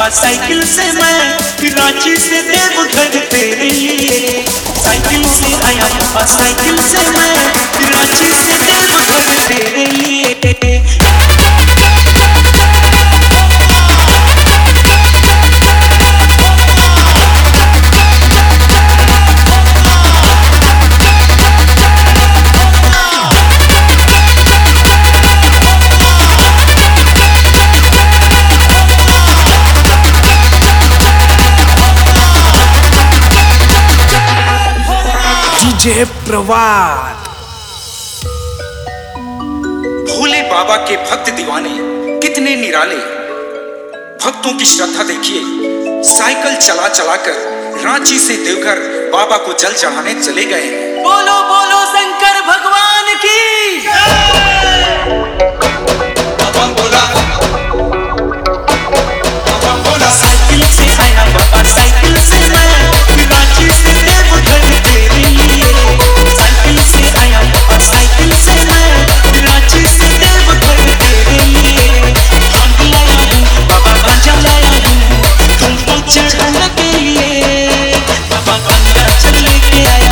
बाबा साइकिल से मैं रांची से देवघर तेरे लिए। साइकिल से आया बाबा साइकिल से मैं रांची से देवघर तेरे लिए। जय प्रवाद। भोले बाबा के भक्त दीवाने कितने निराले, भक्तों की श्रद्धा देखिए, साइकिल चला चला कर रांची से देवघर बाबा को जल चढ़ाने चले गए। बोलो बोलो शंकर भगवान की साइकिल से आया बाबा साइकिल से मैं रांची से देवघर तेरे लिए। साइकिल से आया बाबा साइकिल से मैं रांची से देवघर तेरे लिए। भांग लाया हूँ बाबा गांजा लाया हूँ तुमको चढ़ाने के लिए। बाबा गंगा जल लेके आया